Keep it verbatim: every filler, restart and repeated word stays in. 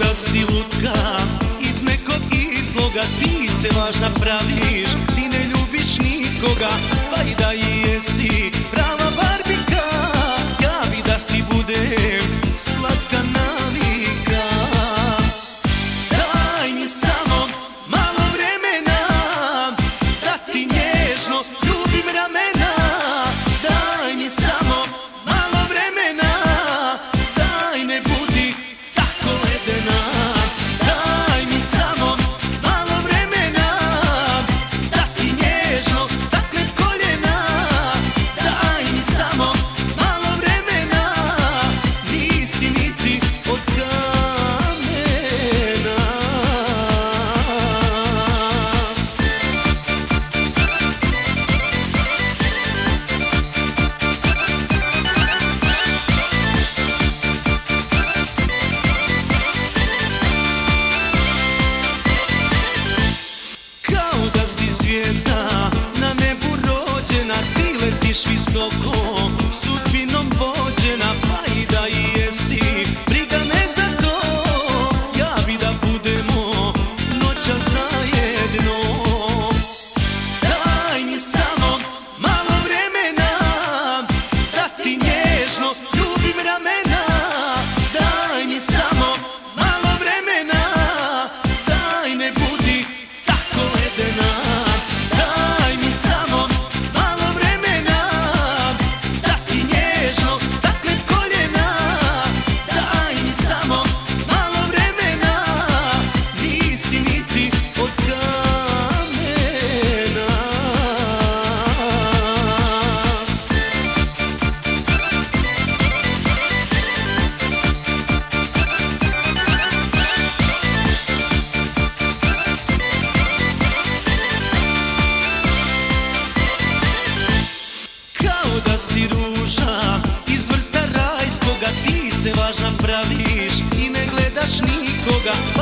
da si lutka iz nekog izloga, ti se važna praviš, ti ne ljubiš nikoga, pa i da i jesi prava barbika, ja bi da ti budem slatka navika. Daj mi samo malo vremena, da ti nježno ljubim ramena. Daj mi samo malo vremena, daj ne budi tako ledena. Daj mi samo malo vremena, da ti nježno takle koljena. Daj mi samo malo vremena, nisi niti od kamena. Kao da si zvijezda na nebu rođena, ti letiš visoko, sudbinom vođena, pa i da i jesi, briga me za to, ja bi da budemo noćas zajedno. Daj mi samo malo vremena, da ti nježno ljubim ramena. Daj mi samo malo vremena, daj ne budi tako ledena. Daj mi samo malo vremena, da ti nježno takle koljena. Daj mi samo malo vremena, nisi niti od kamena. Kao da si ruža iz vrta rajskoga, ti se važna praviš i ne gledaš nikoga.